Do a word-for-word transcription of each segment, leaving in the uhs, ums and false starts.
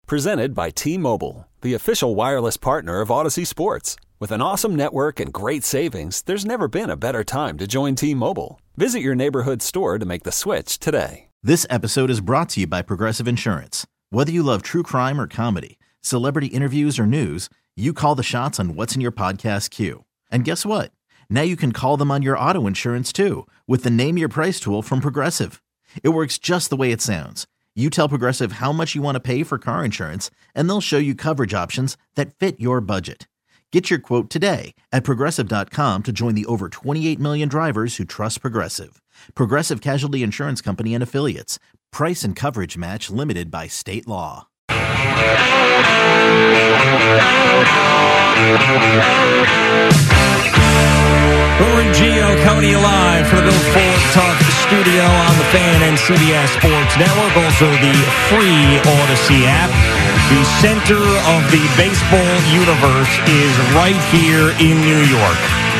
Presented by T-Mobile, the official wireless partner of Odyssey Sports. With an awesome network and great savings, there's never been a better time to join T-Mobile. Visit your neighborhood store to make the switch today. This episode is brought to you by Progressive Insurance. Whether you love true crime or comedy, celebrity interviews or news, you call the shots on what's in your podcast queue. And guess what? Now you can call them on your auto insurance too with the Name Your Price tool from Progressive. It works just the way it sounds. You tell Progressive how much you want to pay for car insurance, and they'll show you coverage options that fit your budget. Get your quote today at Progressive dot com to join the over twenty-eight million drivers who trust Progressive. Progressive Casualty Insurance Company and Affiliates. Price and coverage match limited by state law. Boomer and Gio coming to you live from the Bill Ford Talk studio on the Fan and C B S Sports Network. Also the free Odyssey app. The center of the baseball universe is right here in New York.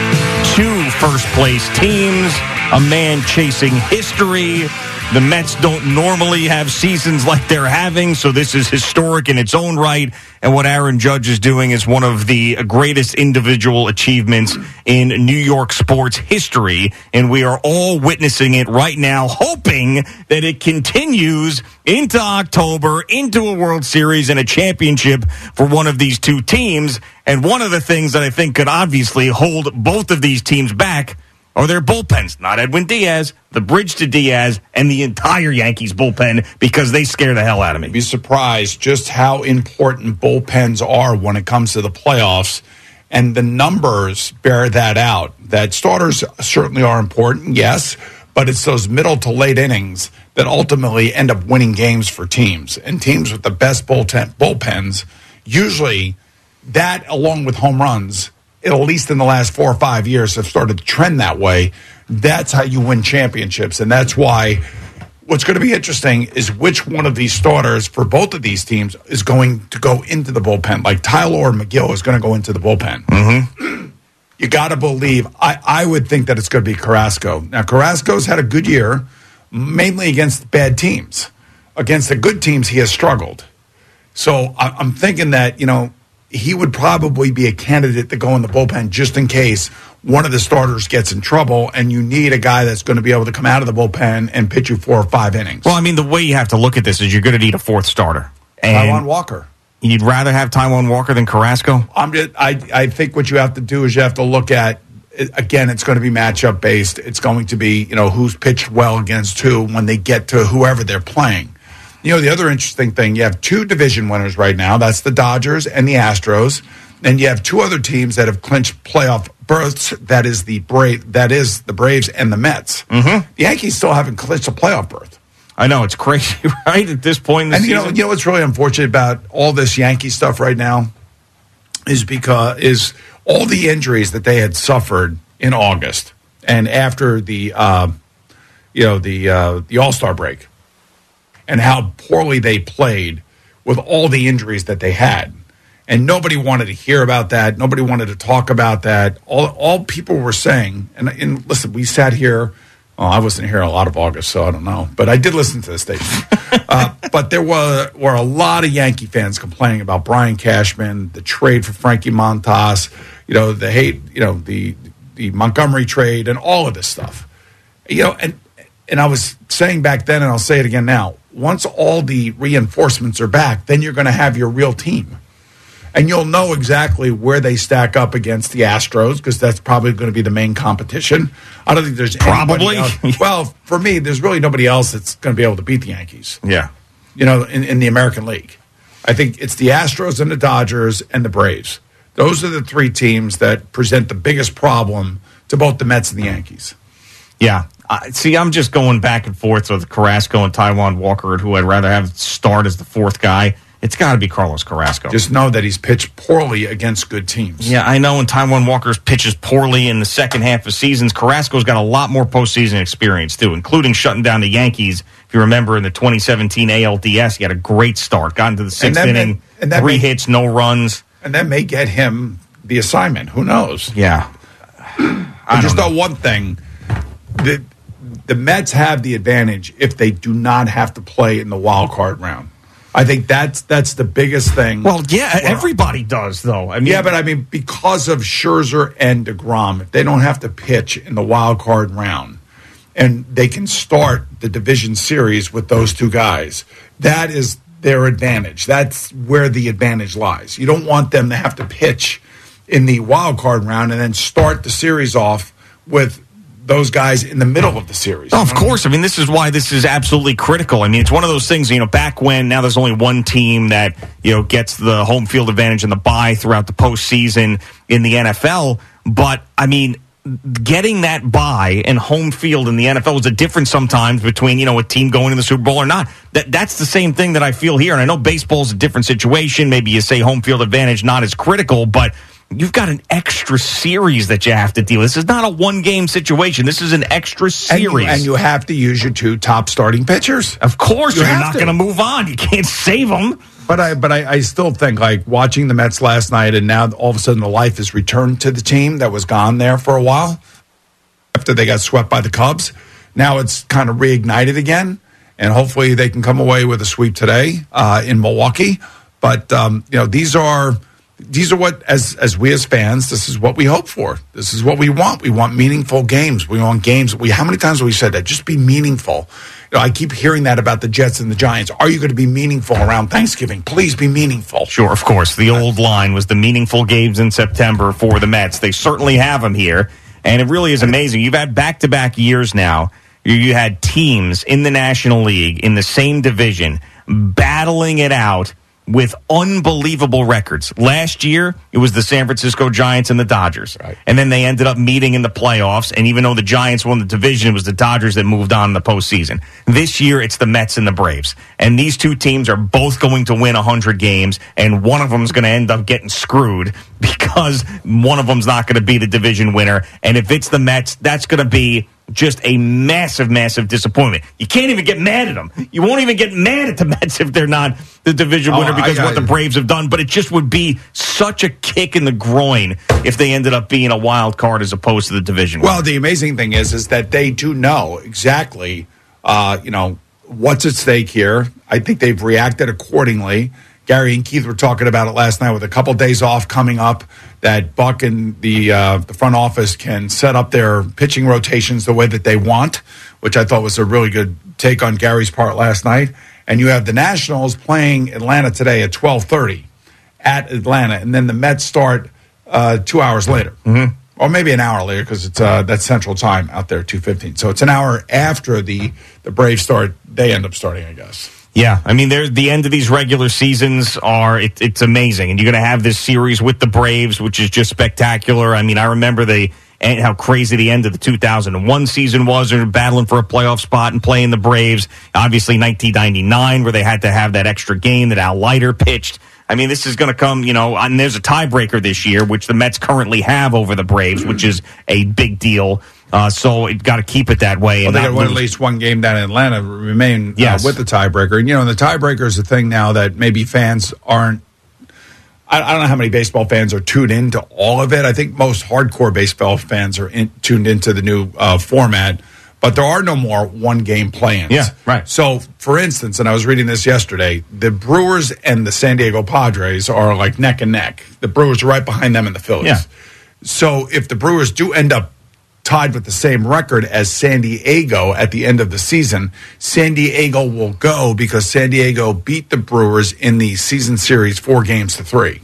Two first-place teams, a man chasing history. The Mets don't normally have seasons like they're having, so this is historic in its own right. And what Aaron Judge is doing is one of the greatest individual achievements in New York sports history. And we are all witnessing it right now, hoping that it continues into October, into a World Series and a championship for one of these two teams. And one of the things that I think could obviously hold both of these teams back are their bullpens. Not Edwin Diaz, the bridge to Diaz, and the entire Yankees bullpen, because they scare the hell out of me. Be surprised just how important bullpens are when it comes to the playoffs, and the numbers bear that out. That starters certainly are important, yes, but it's those middle to late innings that ultimately end up winning games for teams. And teams with the best bullpen, bullpens, usually that, along with home runs, at least in the last four or five years, have started to trend that way. That's how you win championships. And that's why what's going to be interesting is which one of these starters for both of these teams is going to go into the bullpen. Like Tyler or McGill is going to go into the bullpen. Mm-hmm. You got to believe. I, I would think that it's going to be Carrasco. Now, Carrasco's had a good year, mainly against bad teams. Against the good teams, he has struggled. So I, I'm thinking that, you know, he would probably be a candidate to go in the bullpen just in case one of the starters gets in trouble and you need a guy that's going to be able to come out of the bullpen and pitch you four or five innings. Well, I mean, the way you have to look at this is you're going to need a fourth starter. And Taijuan Walker. You'd rather have Taijuan Walker than Carrasco? I'm just, I, I think what you have to do is you have to look at, again, it's going to be matchup based. It's going to be, you know, who's pitched well against who when they get to whoever they're playing. You know, the other interesting thing, you have two division winners right now. That's the Dodgers and the Astros. And you have two other teams that have clinched playoff berths. That is the Bra- that is the Braves and the Mets. Mm-hmm. The Yankees still haven't clinched a playoff berth. I know, it's crazy, right, at this point in the and season? you know, you know what's really unfortunate about all this Yankee stuff right now is because is all the injuries that they had suffered in August and after the uh, you know the uh, the All-Star break. And how poorly they played with all the injuries that they had. And nobody wanted to hear about that. Nobody wanted to talk about that. All, all people were saying, and, and listen, we sat here. Oh, I wasn't here a lot of August, so I don't know. But I did listen to the station. uh, but there were, were a lot of Yankee fans complaining about Brian Cashman, the trade for Frankie Montas, you know, the hate, you know, the the Montgomery trade, and all of this stuff. You know, and and I was saying back then, and I'll say it again now. Once all the reinforcements are back, then you're going to have your real team. And you'll know exactly where they stack up against the Astros, because that's probably going to be the main competition. I don't think there's probably. Else. Well, for me, there's really nobody else that's going to be able to beat the Yankees. Yeah. You know, in, in the American League. I think it's the Astros and the Dodgers and the Braves. Those are the three teams that present the biggest problem to both the Mets and the Yankees. Yeah. Uh, see, I'm just going back and forth with Carrasco and Taijuan Walker, who I'd rather have start as the fourth guy. It's got to be Carlos Carrasco. Just know that he's pitched poorly against good teams. Yeah, I know, and Taijuan Walker pitches poorly in the second half of seasons. Carrasco's got a lot more postseason experience, too, including shutting down the Yankees. If you remember, in the twenty seventeen A L D S, he had a great start. Got into the sixth inning, may, and three may, hits, no runs. And that may get him the assignment. Who knows? Yeah. I just know one thing. The, the Mets have the advantage if they do not have to play in the wild card round. I think that's that's the biggest thing. Well, yeah, everybody does, though. I mean, yeah, but I mean, because of Scherzer and DeGrom, if they don't have to pitch in the wild card round, and they can start the division series with those two guys, that is their advantage. That's where the advantage lies. You don't want them to have to pitch in the wild card round and then start the series off with those guys in the middle of the series. Oh, of course. I mean, this is why this is absolutely critical. I mean, it's one of those things, you know, back when now there's only one team that, you know, gets the home field advantage and the bye throughout the postseason in the N F L. But, I mean, getting that bye and home field in the N F L is a difference sometimes between, you know, a team going to the Super Bowl or not. That That's the same thing that I feel here. And I know baseball's a different situation. Maybe you say home field advantage not as critical, but you've got an extra series that you have to deal with. This is not a one-game situation. This is an extra series. And you, and you have to use your two top starting pitchers. Of course, you you're not going to move on. You can't save them. But I but I, I still think, like, watching the Mets last night, and now all of a sudden the life has returned to the team that was gone there for a while after they got swept by the Cubs. Now it's kind of reignited again, and hopefully they can come away with a sweep today uh, in Milwaukee. But, um, you know, these are... These are what, as as we as fans, this is what we hope for. This is what we want. We want meaningful games. We want games. We how many times have we said that? Just be meaningful. You know, I keep hearing that about the Jets and the Giants. Are you going to be meaningful around Thanksgiving? Please be meaningful. Sure, of course. The old line was the meaningful games in September for the Mets. They certainly have them here, and it really is amazing. You've had back-to-back years now. You had teams in the National League in the same division battling it out with unbelievable records. Last year, it was the San Francisco Giants and the Dodgers. Right. And then they ended up meeting in the playoffs. And even though the Giants won the division, it was the Dodgers that moved on in the postseason. This year, it's the Mets and the Braves. And these two teams are both going to win one hundred games. And one of them is going to end up getting screwed because one of them's not going to be the division winner. And if it's the Mets, that's going to be just a massive, massive disappointment. You can't even get mad at them. You won't even get mad at the Mets if they're not the division winner oh, because of what the Braves have done. But it just would be such a kick in the groin if they ended up being a wild card as opposed to the division winner. Well, the amazing thing is, is that they do know exactly, uh, you know, what's at stake here. I think they've reacted accordingly. Gary and Keith were talking about it last night with a couple days off coming up, that Buck and the uh, the front office can set up their pitching rotations the way that they want, which I thought was a really good take on Gary's part last night. And you have the Nationals playing Atlanta today at twelve thirty at Atlanta, and then the Mets start uh, two hours later. Mm-hmm. Or maybe an hour later because it's uh, that's Central Time out there, two fifteen. So it's an hour after the, the Braves start. They end up starting, I guess. Yeah, I mean, the end of these regular seasons are, it, it's amazing. And you're going to have this series with the Braves, which is just spectacular. I mean, I remember the how crazy the end of the two thousand one season was. They're battling for a playoff spot and playing the Braves. Obviously, nineteen ninety-nine, where they had to have that extra game that Al Leiter pitched. I mean, this is going to come, you know, and there's a tiebreaker this year, which the Mets currently have over the Braves, which is a big deal. Uh, so it got to keep it that way. Well, and they got to win lose. at least one game down in Atlanta, remain yes. uh, with the tiebreaker. And, you know, the tiebreaker is a thing now that maybe fans aren't, I, I don't know how many baseball fans are tuned into all of it. I think most hardcore baseball fans are in, tuned into the new uh, format, but there are no more one-game play-ins. Yeah, right. So, for instance, and I was reading this yesterday, the Brewers and the San Diego Padres are like neck and neck. The Brewers are right behind them and the Phillies. Yeah. So if the Brewers do end up tied with the same record as San Diego at the end of the season, San Diego will go because San Diego beat the Brewers in the season series four games to three.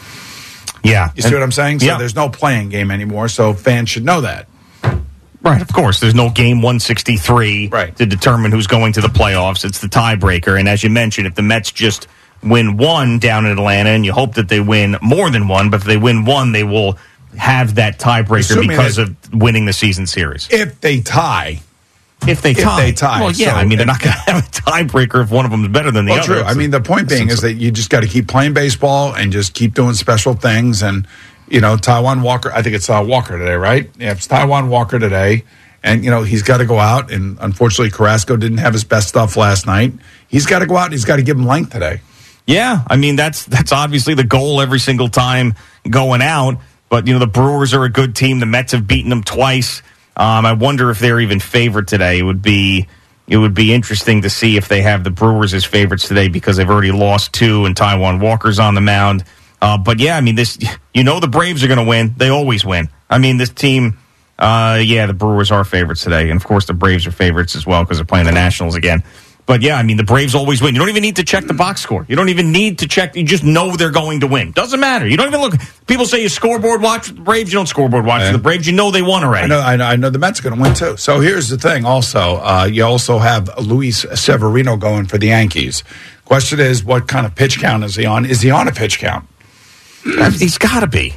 Yeah. You see and, what I'm saying? So yeah. there's no playing game anymore, so fans should know that. Right, of course. There's no game one sixty-three right. to determine who's going to the playoffs. It's the tiebreaker. And as you mentioned, if the Mets just win one down in Atlanta, and you hope that they win more than one, but if they win one, they will have that tiebreaker Assuming because of winning the season series. If they tie. If they tie. If they tie. Well, yeah, so, I mean, they're not going to have a tiebreaker if one of them is better than the well, other. True. I mean, the point being is that you just got to keep playing baseball and just keep doing special things. And, you know, Taijuan Walker, I think it's uh, Walker today, right? Yeah, it's Taijuan Walker today. And, you know, he's got to go out. And unfortunately, Carrasco didn't have his best stuff last night. He's got to go out and he's got to give him length today. Yeah, I mean, that's that's obviously the goal every single time going out. But, you know, the Brewers are a good team. The Mets have beaten them twice. Um, I wonder if they're even favored today. It would be it would be interesting to see if they have the Brewers as favorites today because they've already lost two and Taijuan Walker's on the mound. Uh, but, yeah, I mean, this you know the Braves are going to win. They always win. I mean, this team, uh, yeah, the Brewers are favorites today. And, of course, the Braves are favorites as well because they're playing the Nationals again. But, yeah, I mean, the Braves always win. You don't even need to check the box score. You don't even need to check. You just know they're going to win. Doesn't matter. You don't even look. People say you scoreboard watch with the Braves. You don't scoreboard watch with the Braves. You know they won already. I know, I know, I know the Mets are going to win, too. So here's the thing also. Uh, you also have Luis Severino going for the Yankees. Question is, what kind of pitch count is he on? Is he on a pitch count? He's got to be.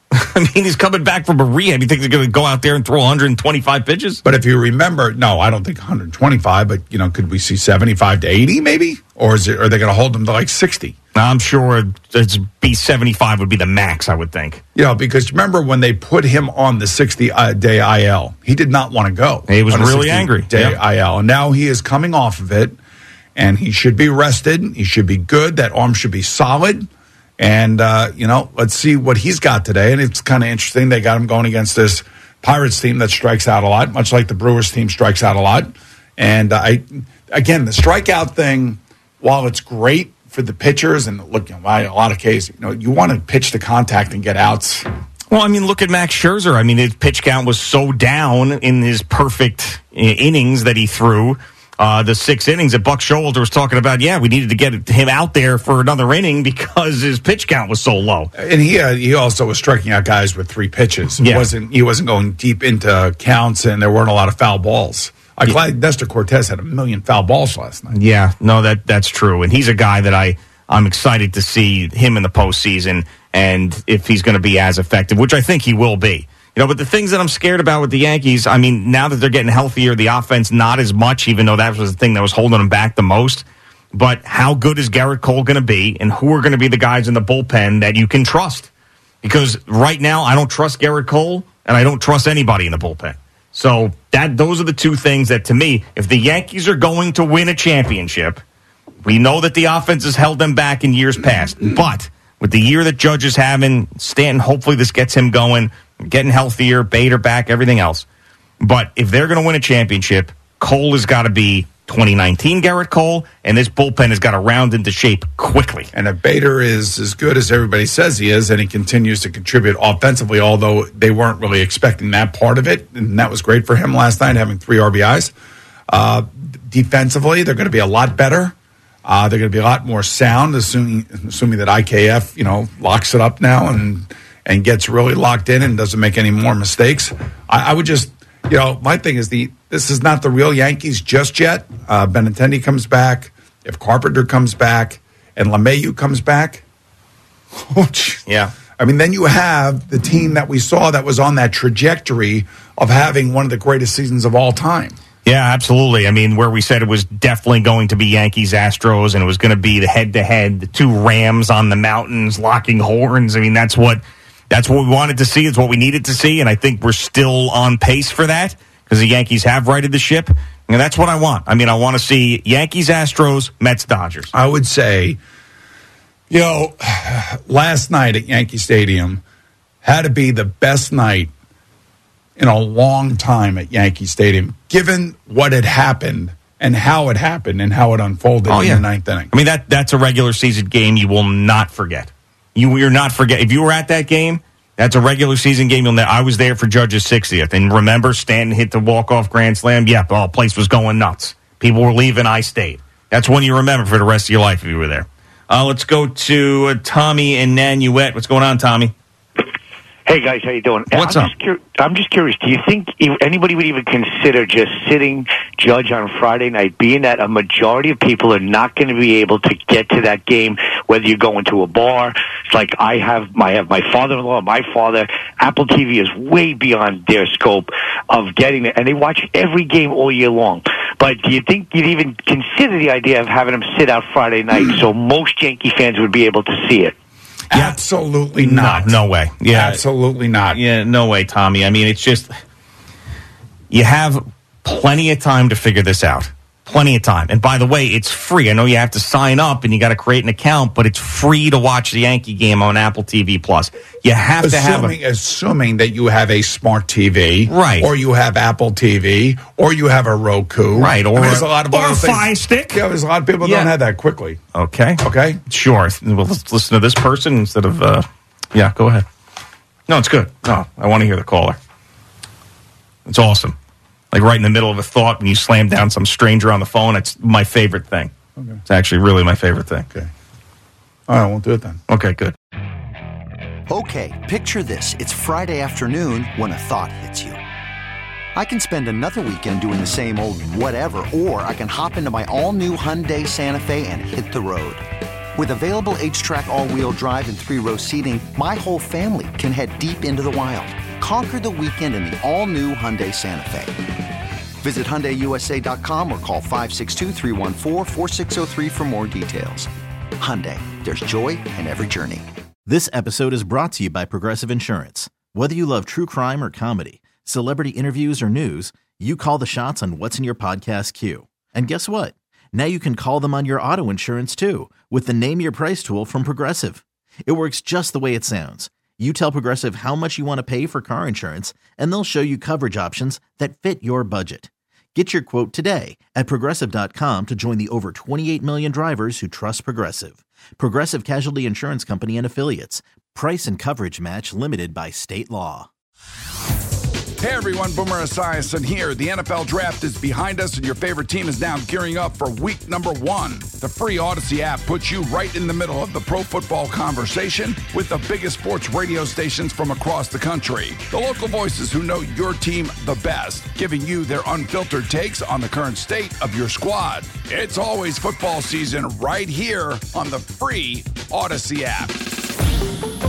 I mean, he's coming back from a rehab. You think they're going to go out there and throw one hundred twenty-five pitches? But if you remember, no, I don't think one hundred twenty-five, but, you know, could we see seventy-five to eighty maybe? Or is it, are they going to hold him to like sixty? I'm sure it's be seventy-five would be the max, I would think. You know, because remember when they put him on the sixty-day I L, he did not want to go. He was really angry. Day yeah. I L. And now he is coming off of it, and he should be rested. He should be good. That arm should be solid. And, uh, you know, let's see what he's got today. And it's kind of interesting. They got him going against this Pirates team that strikes out a lot, much like the Brewers team strikes out a lot. And, uh, I again, the strikeout thing, while it's great for the pitchers, and look, you know, a lot of cases, you know, you want to pitch to contact and get outs. Well, I mean, look at Max Scherzer. I mean, his pitch count was so down in his perfect innings that he threw. Uh, the six innings that Buck Showalter was talking about, yeah, we needed to get him out there for another inning because his pitch count was so low. And he uh, he also was striking out guys with three pitches. He yeah. wasn't he wasn't going deep into counts, and there weren't a lot of foul balls. I'm yeah. glad Nestor Cortez had a million foul balls last night. Yeah, no, that that's true. And he's a guy that I, I'm excited to see him in the postseason and if he's going to be as effective, which I think he will be. You know, but the things that I'm scared about with the Yankees, I mean, now that they're getting healthier, the offense not as much, even though that was the thing that was holding them back the most. But how good is Garrett Cole going to be, and who are going to be the guys in the bullpen that you can trust? Because right now, I don't trust Garrett Cole, and I don't trust anybody in the bullpen. So that those are the two things that, to me, if the Yankees are going to win a championship, we know that the offense has held them back in years past. But with the year that Judge is having, Stanton, hopefully this gets him going, getting healthier, Bader back, everything else. But if they're going to win a championship, Cole has got to be twenty nineteen Garrett Cole, and this bullpen has got to round into shape quickly. And if Bader is as good as everybody says he is, and he continues to contribute offensively, although they weren't really expecting that part of it, and that was great for him last night, having three R B Is. Uh, defensively, they're going to be a lot better. Uh, they're going to be a lot more sound, assuming, assuming that I K F, you know, locks it up now and and gets really locked in and doesn't make any more mistakes. I, I would just, you know, my thing is the this is not the real Yankees just yet. Uh, Benintendi comes back. If Carpenter comes back and LeMahieu comes back, yeah. I mean, then you have the team that we saw that was on that trajectory of having one of the greatest seasons of all time. Yeah, absolutely. I mean, where we said it was definitely going to be Yankees-Astros, and it was going to be the head-to-head, the two Rams on the mountains locking horns. I mean, that's what that's what we wanted to see. It's what we needed to see, and I think we're still on pace for that because the Yankees have righted the ship, and that's what I want. I mean, I want to see Yankees-Astros, Mets-Dodgers. I would say, you know, last night at Yankee Stadium had to be the best night in a long time at Yankee Stadium, given what had happened and how it happened and how it unfolded oh, in yeah. the ninth inning. I mean, that that's a regular season game you will not forget. You will not forget. If you were at that game, that's a regular season game. You'll. Ne- I was there for Judge's sixtieth. And remember, Stanton hit the walk-off grand slam? Yep, the whole place was going nuts. People were leaving, I stayed. That's one you remember for the rest of your life if you were there. Uh, let's go to uh, Tommy and Nanuet. What's going on, Tommy? Hey, guys, how you doing? What's I'm up? Just cur- I'm just curious. Do you think anybody would even consider just sitting Judge on Friday night, being that a majority of people are not going to be able to get to that game, whether you go into a bar? It's like I have my, I have my father-in-law, my father. Apple T V is way beyond their scope of getting it, and they watch every game all year long. But do you think you'd even consider the idea of having them sit out Friday night so most Yankee fans would be able to see it? Yeah. Absolutely not. No, no way. Yeah, absolutely not. Yeah, no way, Tommy. I mean, it's just you have plenty of time to figure this out. Plenty of time. And by the way, it's free. I know you have to sign up and you got to create an account, but it's free to watch the Yankee game on Apple T V Plus. You have assuming, to have a... Assuming that you have a smart T V. Right. Or you have Apple T V. Or you have a Roku. Right. Or, I mean, there's a lot of or other a things. Fire Stick. Yeah, there's a lot of people Yeah. don't have that quickly. Okay. Okay? Sure. Well, let's listen to this person instead of... Uh, yeah, go ahead. No, it's good. No, I want to hear the caller. It's awesome. Like right in the middle of a thought when you slam down some stranger on the phone, it's my favorite thing. Okay. It's actually really my favorite thing. Okay. All right, I won't do it then. Okay, good. Okay, picture this. It's Friday afternoon when a thought hits you. I can spend another weekend doing the same old whatever, or I can hop into my all-new Hyundai Santa Fe and hit the road. With available H-Track all-wheel drive and three-row seating, my whole family can head deep into the wild. Conquer the weekend in the all-new Hyundai Santa Fe. Visit Hyundai U S A dot com or call five six two, three one four, four six zero three for more details. Hyundai, there's joy in every journey. This episode is brought to you by Progressive Insurance. Whether you love true crime or comedy, celebrity interviews or news, you call the shots on what's in your podcast queue. And guess what? Now you can call them on your auto insurance too with the Name Your Price tool from Progressive. It works just the way it sounds. You tell Progressive how much you want to pay for car insurance, and they'll show you coverage options that fit your budget. Get your quote today at Progressive dot com to join the over twenty-eight million drivers who trust Progressive. Progressive Casualty Insurance Company and Affiliates. Price and coverage match limited by state law. Hey everyone, Boomer Esiason here. The N F L Draft is behind us and your favorite team is now gearing up for week number one. The free Odyssey app puts you right in the middle of the pro football conversation with the biggest sports radio stations from across the country. The local voices who know your team the best, giving you their unfiltered takes on the current state of your squad. It's always football season right here on the free Odyssey app.